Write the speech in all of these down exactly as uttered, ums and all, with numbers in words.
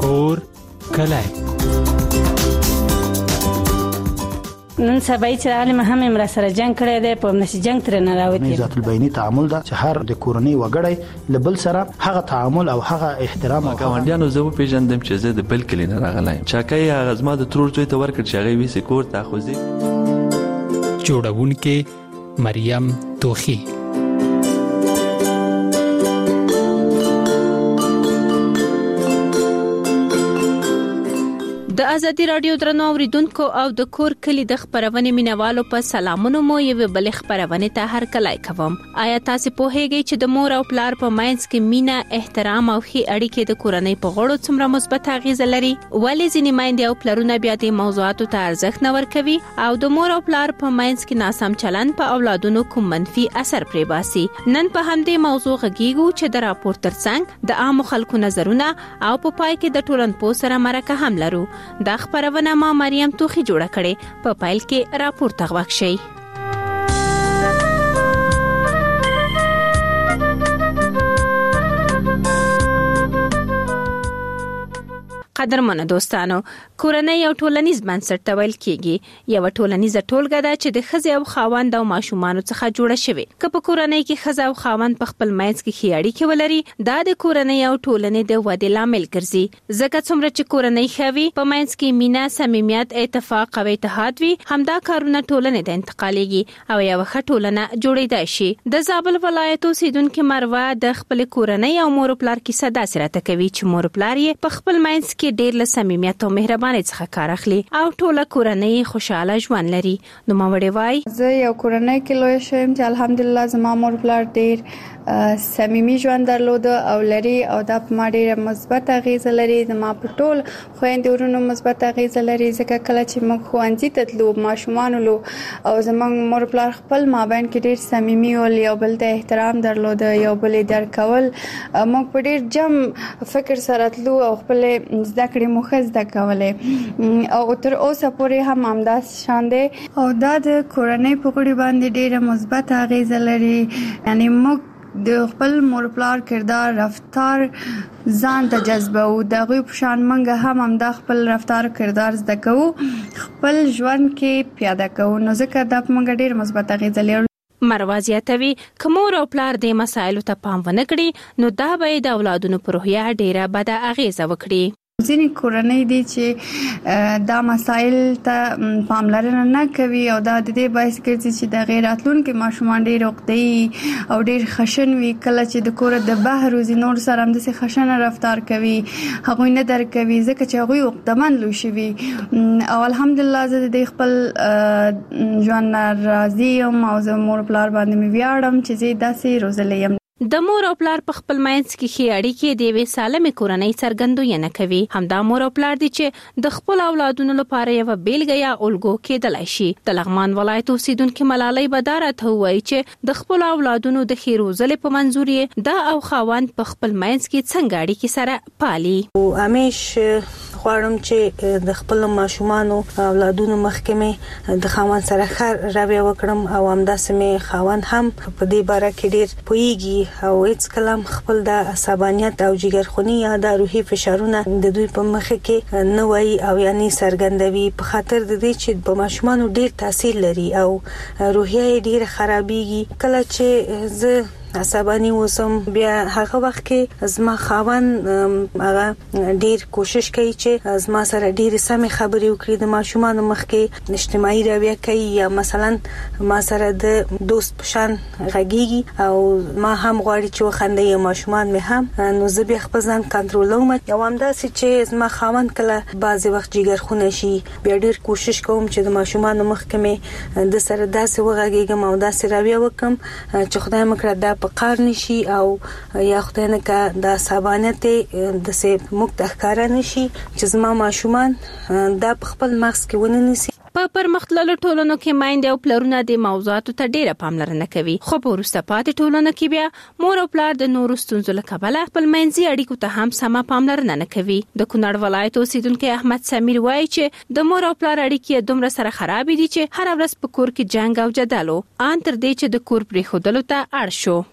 کور کلی. نن سبا چې راغلی ما هم امرا سره جنگ کړی دی، په نشي جنگ تر نه راوتی. ذات البینی تعامل دا چې هر د کورنۍ وګړی لبل سره هغه تعامل او هغه احترام او ګاونډیانو زه پیژندم چې زه د بل کلی نه راغلی. چاکای هغه زما د ترور زوی ته ورکړ چې هغه ویسې کور ته خوځي. جوړونکې مریم توخی. د ازادي رادیو درنو اوریدونکو او د کور کلی د خبرونې مینوالو په سلامونو مو یو بل خبرونه ته هر کله کوم. آیا تاسو په هیګي چې د مور او پلار په ماینس کې مینا، احترام او ښې اړیکې د کورنۍ په غړو څومره مثبت اغیز لري؟ ولې ځینې مایندې او پلرونه بیا د موضوعاتو ته ارزښت نه ورکوي او د مور او پلار په ماینس کې ناسم چلند په اولادونو کوم منفي اثر پرې باسي؟ نن په همدې موضوع غږیږو چې د راپور ترڅنګ د عامو خلکو نظرونه او په پای کې د ټولنپوه سره مرکه هم لرو. دا خبرونه ما مریم توخی جوړه کړې، په پایل کې راپور تغوښ شي. قدرمنو دوستانو، کورنۍ یو ټولنیز بنسټ ته ویل کېږي. یو ټولنیزه ټولګه ده چې د ښځې او خاوند او ماشومانو څخه جوړه شوې. که په کورنۍ کې ښځه او خاوند په خپل منځ کې ښې اړیکې ولري، دا د کورنۍ او ټولنې د ودې لامل ګرځي. ځکه څومره چې کورنۍ ښه وي، په منځ کې مینه، صمیمیت، اتفاق او اتحاد وي، همدا کارونه ټولنې ته انتقالېږي او یو ښه ټولنه جوړېدای شي. د زابل ولایت اوسیدونکې مروه د خپل کورنۍ او مور پلار کیسه داسې راته کوي چې مور پلار یې په خپل منځ کې ډېر له صمیمیت او مهربانۍ څخه کار اخلي او ټوله کورنۍ خوشاله ژوند لري. نو ما وړي وای زه یو کورنۍ کې لوی شوم چې الحمدلله زما مور پلار ډېر صمیمي ژوند درلود او لري او دا په ما ډېره مثبت اغیزه لري. زما په ټول خویندې ورونو مثبت اغیزه لري، ځکه کله چې موږ ښوونځي ته تلو، ماشومان ولو او زموږ مور پلار خپل مابین کې ډېر صمیمي ول، یو بل ته احترام درلود، یو بل یې درک کول. موږ په ډېر جم فکر سره تلو او خپل زده کړې مو ښه زده کولې او تر اوسه پورې هم همداس شان دی او دا د کورنۍ په غړي باندې ډېره مثبت اغیزه لري. یعنی موږ د خپل مور پلار کردار، رفتار ځان ته جذبه او دغه په شان منګه هم هم د خپل رفتار کردار زده کوو، خپل ژوند کې پیاده کوو. نو ځکه دا په منګه ډېر مثبت اغیزه لري. مروه زیاتوي که مور او پلار د مسایلو ته پام ونه کړي، نو دا به د اولادونو پر روحیه ډېره بده اغیزه وکړي. ځینې کورنۍ دي چې دا مسایل ته پاملرنه نه کوي او دا د دې باعث ګرځي چې د غیر راتلونکي ماشومان ډېر عقده‌ای او ډېر خشن وي. کله چې د کور د بهر وزي نور سره هم داسې خشنه رفتار کوي، هغوی نه درک کوي ځکه چې هغوی عقده‌مند لوی شوي. او الحمدلله زه د خپل ژوند نه راضي یم او زه مور پلار باندې مې ویاړم چې زه داسې روزلې یم. د مور او پلار په خپل منځ کې ښې اړیکې د یوې سالمې کورنۍ څرګندونه کوي. همدا مور او پلار دي چې د خپل اولادونو لپاره یو بیلګه یا الګو کېدلای شي. د لغمان ولایت اوسیدونکې ملالۍ بداره ته وایي چې د خپل اولادونو د ښې روزلې په منظور یې دا او خاوند په خپل منځ کې څنګه اړیکې سره پالي. او همیش غواړم چې د خپل ماشومانو اولادونو مخکمه د خاوند سره ښه رویه وکړم او همداسې مې خاوند هم په دې باره کې ډېر پوهیږي او هیڅ کلام خپل د عصبانیت او جګرخونی یا د روحي فشارونه د دوی په مخ کې نه وای او یعنی سرګندوي، په خاطر د دې چې په ماشومانو ډېر تاثیر لري او روحیه یې ډېر خرابېږي. کله چې زه عصبانی وسم بیا هغه وخت کې زما خاوند هغه ډیر کوشش کوي چې زما سره ډیر سمې خبرې وکړي، د ماشومانو مخ کې اجتماعي رویه کوي یا مثلا ما سره د دوست پشان غږیږي او ما هم غواړي چې وخندې ماشومان مې هم، نو زه بیا خپل ځان کنټرولوم. یو همداسې چې زما خاوند کله بعضی وخت جګرخونه شي، بیا ډیر کوشش کوم چې د ماشومانو مخ کې مې د سره داسې وغږیږم او داسې رویه وکم چې خدای مکړه دا په قار نشي او یا خدای نه کا د عصبانیت د سه مقته ښکارا نشي چې زما ماشومان دا په خپل مغز کې ونه نسی. په پرمختللو ټولنو کې مایند او پلرونه د موضوعاتو ته ډیره پاملرنه کوي، خو په وروسته پاتې ټولنو کې بیا مور او پلار د نورو ستونزو له کبله خپل منځي اړیکو ته هم سمه پاملرنه نه کوي. د کونړ ولایت اوسیدونکو احمد سمیر وایي چې د مور او پلار اړیکې دومره سره خراب دي چې هر ورځ په کور کې جنگ او جدل او ان تر دې چې د کور پرې خودلو ته اړ شو.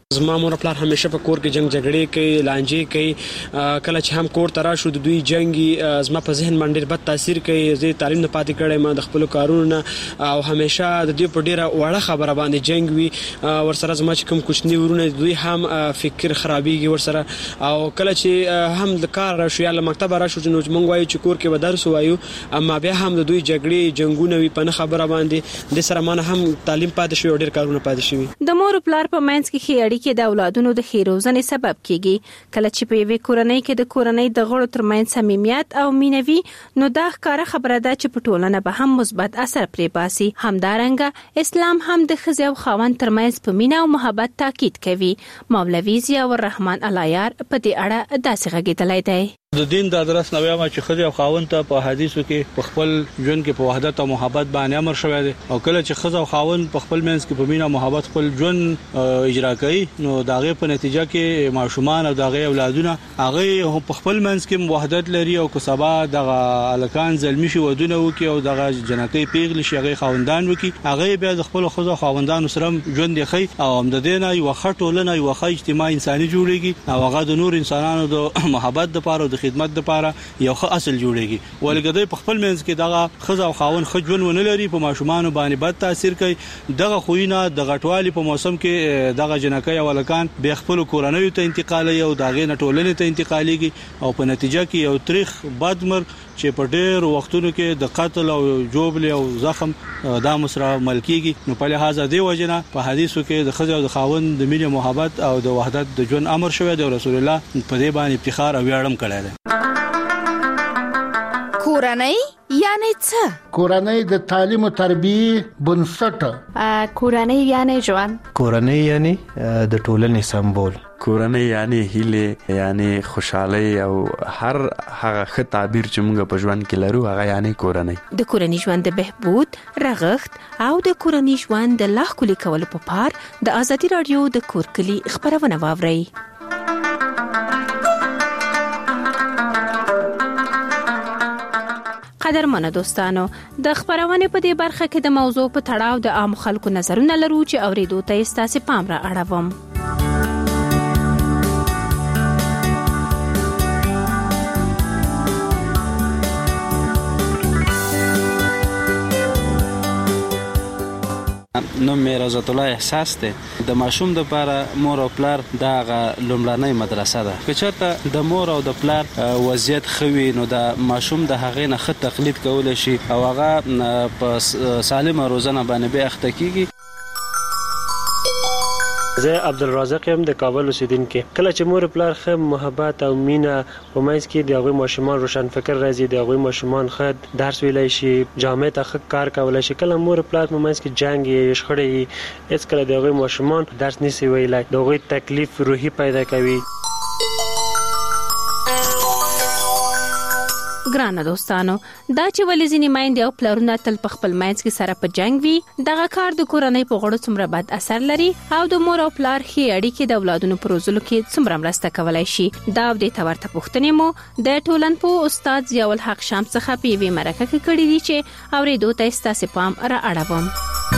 زما مور پلار همیشه په کور کې جنگ جګړې کوي، لانجې کوي. کله چې هم کور ته راشو د دوی جنگي زما په ذهن باندې ډېر بد تاثیر کوي. زه تعلیم نه پاتې کړی ما د خپل کارونو نه او همیشه د دې په ډیره وړه خبره باندې جنگ وي. ورسره زما چې کوم کوچني ورونه دوی هم فکر خرابېږي ورسره. او کله چې هم د کار راشو یا له مکتب راشو نو موږ وایو چې کور کې به درس وایو، اما بیا هم د دوی جګړې جنگونه وي په نه خبره باندې د سره مانه هم تعلیم پاتې شوی او ډېر کارونه پاتې شوي. د مور پلار په منځ کې ښې اړیکې د اولادونو د ښې روزنې سبب کیږي. کله چې په یوې کورنۍ کې د کورنۍ د غړو ترمنځ صمیمیت او مینه وي نو دا ښکاره خبره ده چې په ټولنه به هم مثبت اثر پرې باسي. همدارنګه اسلام هم د ښځې او خاوند ترمنځ په مینه او محبت تاکید کوي. مولوي ضیاء الرحمن العیار په دې اړه داسې غږېدلی دی. د دین د درس نو وایم چې خځه او خاوند ته په حدیثو کې په خپل ژوند کې په وحدت او محبت باندې امر شوی دی، او کله چې خځه او خاوند په خپل منځ کې په مینا محبت خپل ژوند اجرا کوي نو داغه په نتیجه کې ماشومان او داغه اولادونه هغه په خپل منځ کې وحدت لري او کسبا دغه الکان زلمی شي ودونه وکي او دغه جنکې پیغلی شي هغه خاوندان وکي هغه بیا د خپل خځه خاوندانو سره ژوند دی خي او هم د دینه یو خټولنه یو خې اجتماع انساني جوړيږي او هغه د نور انسانانو د محبت لپاره د خدمت لپاره یو ښه اصل جوړيږي. ولګدې په خپل منځ کې دغه خزه او خاون خجون ونه لري په ماشومان باندې بد تاثیر کوي. دغه خوینه د غټوالي په موسم کې دغه جنکې او لکان به خپل کورنۍ ته انتقالي او دغه نټولنې ته انتقاليږي او په نتیجه کې یو تاریخ بدمر چې په ډېر وختونو کې د قتل او جوړبل او زخم د مسره ملکیږي. نو په لحاظ دی وجنه په حدیثو کې د خزه او د خاون د مینې محبت او د وحدت د ژوند امر شوی دی. رسول الله په دې باندې افتخار او ویاړم کړی دی. کورنۍ یعنی څه؟ کورنۍ د تعلیم او تربیه بنسټ. کورنۍ یعنی ژوند. کورنۍ یعنی د ټولنې سمبول. کورنۍ یعنی هیله یعنی خوشحالي او هر هغه ښه تعبیر چې موږ په ژوند کې لرو هغه یعنی کورنۍ. د کورنۍ ژوند د بهبود، رغښت او د کورنۍ ژوند د لا ښکلي کولو په پار د ازادي رادیو د کور کلی خبرونه واورئ. قدرمنو دوستانو، د خبرونه په دې برخه کې د موضوع په تړاو د عام خلکو نظرونه لرو چې اوریدو ته ستاسو پام را اړوم. نو مې رضات الله احساس ته د ماشوم د لپاره مور او پلار دغه لومړنۍ مدرسه ده. که چېرته د مور او د پلار وضعیت خوي نو د ماشوم د هغې نه ښه تقلید کول شي او هغه په سالمه روزنه باندې به اخته کیږي. زه عبدالرزاق یم د کابل اوسیدونکو. کله چې مور پلار ښه محبت او مینه په منځ کې د هغوی ماشومان روشن فکر راځي، د هغوی ماشومان ښه درس ویلی شي، جامع ته ښه کار کولی شي. کله مور پلار په منځ کې جنګ یې شخړې هېڅ کله د هغوی ماشومان درس نشي ویلی، د هغوی تکلیف روحي پیدا کوي. ګرانه دوستانو، دا چې ولې ځینې میندې او پلرونه تل په خپل منځ کې سره په جنگ وي، دغه کار د کورنۍ په غړو څومره بد اثر لري او د مور او پلار ښې اړیکې د اولادونو په روزلو کې څومره مرسته کولی شي. دا او دې ته ورته پوښتنې مو د ټولنپوه استاد ضیاء الحق شام څخه په یوې مرکه کې کړې دي چې اورېدو ته ستاسو پام را اړوم.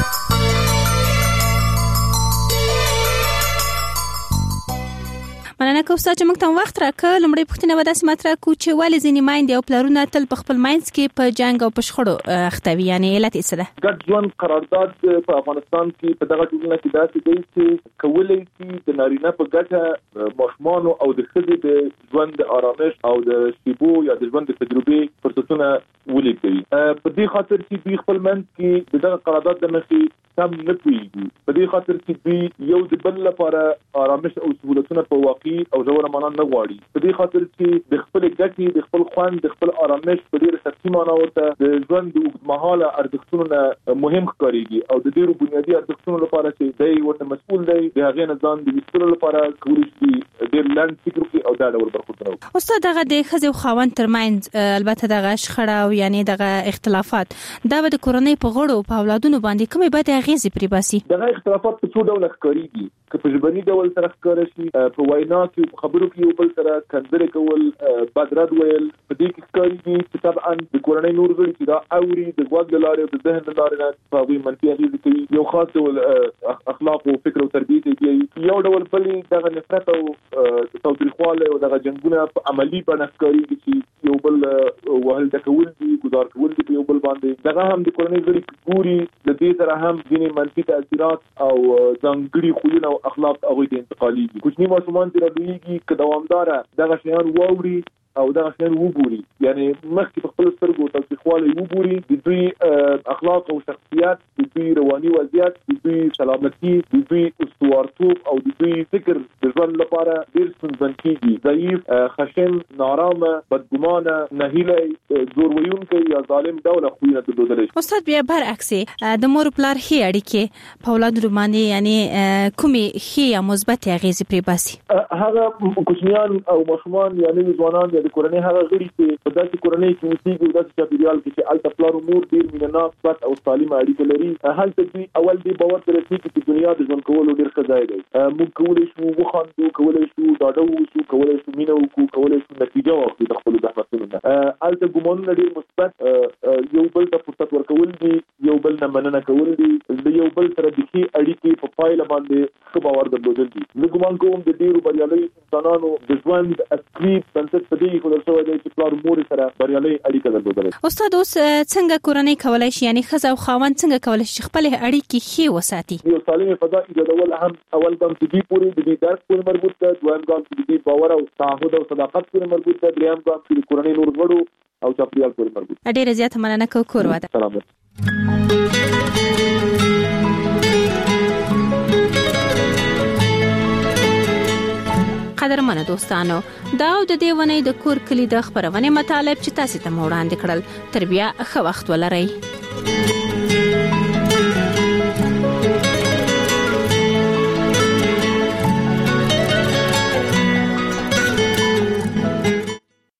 مننه کوم چې موږ ته وخت راکړ. لومړی پوښتنه به داسې مطرح کړو چې ولې ځینې میندې او پلرونه تل په خپل منځ کې په جنګ او په شخړو اخته وي، یعنې علت یې څه ده؟ ګډ ژوند قرارداد په افغانستان کې په دغه ټولنه کې داسې دی چې کولی شي د نارینه په ګټه ماشومان او د ښځې د ژوند د آرامش او د شیبو یا د ژوند د تجربې فرصتونه ولیکوي. په دې خاطر چې دوی خپل منځ کې د دغه قرارداد د مخې کم نه پوهېږي. په دې خاطر چې دوی یو د بل لپاره آرامش او سهولتونه په واقع او ژوره معنا نه غواړي. په دې خاطر چې د خپل ګټې، د خپل خوند، د خپل آرامش په ډېر سطحي معنا ورته د ژوند د اوږدمهاله ارزښتونو نه مهم ښکارېږي او د ډېرو بنیادي ارزښتونو لپاره چې دی ورته مسؤل دی د هغې نه ځان د ویستلو لپاره کولی شي ډېر لنډ فکر وکړي او دا ډول برخوردونه وکړي. استاد، دغه د ښځې او خاوند ترمنځ البته دغه شخړه او یعنې دغه اختلافات دا به د کورنۍ په غړو په اولادونو باندې کومې بدې اغېزې پرې باسي؟ دغه اختلافات په څو ډوله ښکارېږي. که په ژبني ډول سره ښکاره شي، په وینا کې کې خبرو کې یو بل سره کنځرې کول بدرد ویل په دې کې ښکاري چې طبعا د کورنۍ نور غړي چې دا اوري د غوږ لارې او د ذهن لارې نه په وی منفي اغېز کوي یو خاص ډول اخلاق او فکر او تربیت دی یو ډول بلې دغه نفرت او تاوتریخواله او دغه جنگونه په عملی بڼه ښکاري چې یو بل وهل ټکول دي ګزار کول دي په یو بل باندې دغه هم د کورنۍ غړي ګوري د دې سره هم ځینې منفي تاثیرات او ځانګړي خویونه او اخلاق هغه د انتقالي دي کوچني ماشومان چې راډويږي که دوامدار دغه شیان واوري او دغه شیان وګوري یعنی مخکې په خپل سترګو تاوتریخواله وګوري د دوی اخلاق او شخصیت د دوی رواني وضعیت د دوی سلامتي د دوی استوارتوب او د دوی فکر د ژوند لپاره ډېر ستونزمن کېږي ضعیف خشن نارامه بدګمانه نهیلی زور ویونکی یا ظالم ډوله خویونه درلودلی شي استاد بیا برعکس د مور پلار ښې اړیکې په اولادو باندې یعنی کومې ښې یا مثبت اغېزې پرې باسي هغه کوچنیان او ماشومان یعنی ځوانان د کورنۍ هغه غړي چې په داسې کورنۍ کې اوسېږي او داسې چاپېریال کې چې هلته پلار او مور ډېر مینهناک او سالمه اړیکه لري هلته دوی اول دې باور ته رسېږي چې دنیا د ژوند کولو ډېر ښه ځای دی موږ کولی شو وخاندو کولی شو ډاډه واوسو کولی شو مینه وکړو کولی شو نتیجه واخلو د خپلو زحمتونو نه هلته ګمانونه ډېر مثبت یو بل ته فرصت ورکول دي یو بل نه مننه کول دي د یو بل سره د ښې اړیکې په پایله باندې ښه باور درلودل دي زه ګمان کوم د ډېرو بریالیو انسانانو د ژوند اصلي بنسټ په دې خو شوی دی چې پلار مور سره بریالي اړیکه درلودل. استاد اوس څنګه کورنۍ کولای شي یعنی ښځه او خاوند څنګه کولای شي خپل اړیکې ښې وساتي؟ یو سالمه فضا ایجادول هم اول ګام چې دی پوری د دې درس پورې مربوط ده، دویم ګام چې د باور او تعهد او صداقت پورې مربوط ده، دریم ګام چې د کورنۍ نور غړو او چاپیریال پورې مربوط ده. ډیره زیاته مننه کوم کور واده. سلامت. قدرمنه دوستانو، دا او د دې ونې د کور کلی د خبرونه مطالب چې تاسو ته وړاندې کړل، تر بیا ښه وخت ولرئ.